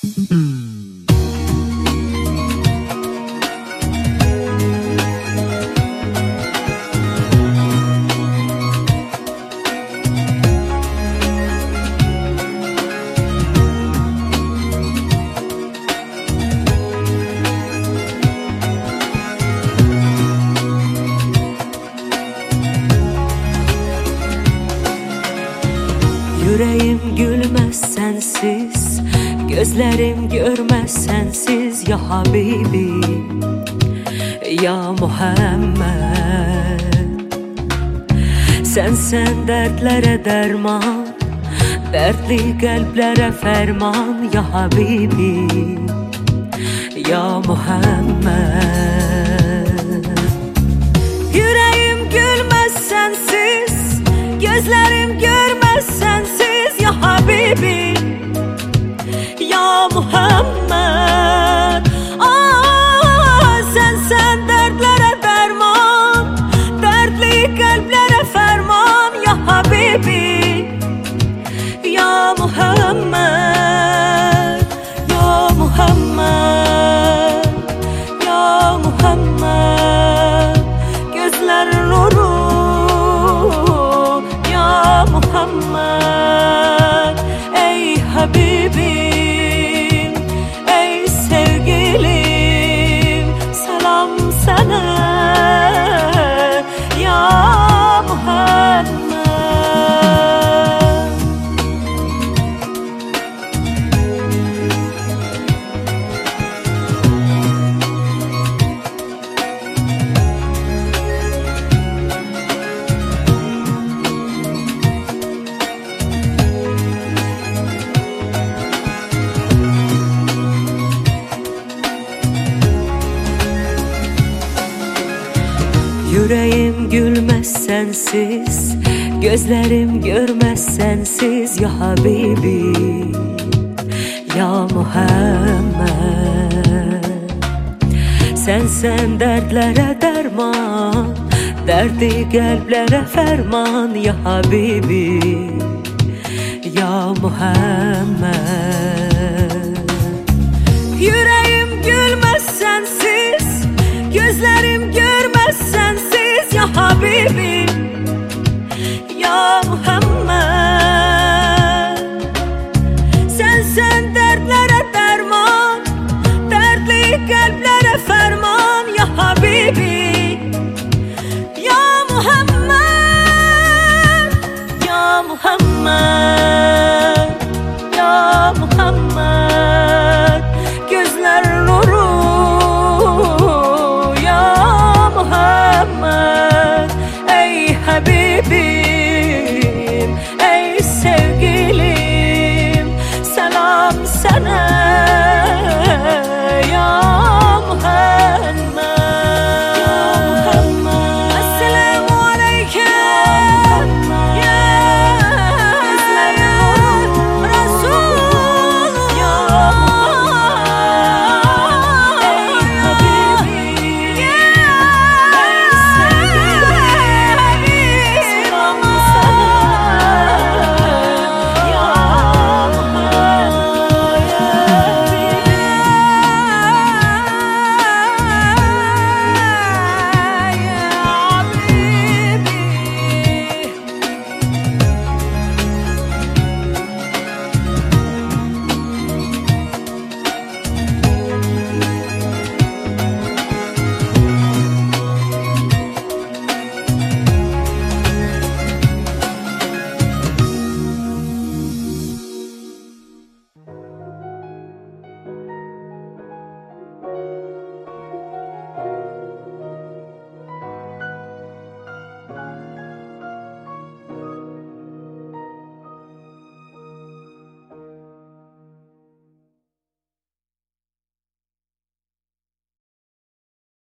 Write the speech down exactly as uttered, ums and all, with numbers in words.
Yüreğim gülmez sensiz, gözlerim görmez sensiz. Ya Habibi, ya Muhammed, sen sen dertlere derman, dertli kalplere ferman. Ya Habibi, ya Muhammed, yüreğim gülmez sensiz, gözlerim görmez sensiz. Ya Habibi, ya Muhammed, ah, sen sen dertlere derman, dertli kalplere ferman. Ya Habibi, ya Muhammed, ya Muhammed, ya Muhammed, gözlerin nuru. Ya Muhammed, ey Habibim, ey sevgilim, selam sana ya Muhammed. Yüreğim gülmez sensiz, gözlerim görmez sensiz. Ya Habibi, ya Muhammed, sen sen dertlere derman, dertli kalplere ferman. Ya Habibi, ya Muhammed, yüreğim gülmez sensiz, gözlerim görmez sensiz. Ya Habibi, ya Muhammed, sen sen dertlere derman, dertli kalplere ferman. Ya Habibi, ya Muhammed, ya Muhammed, ya Muhammed.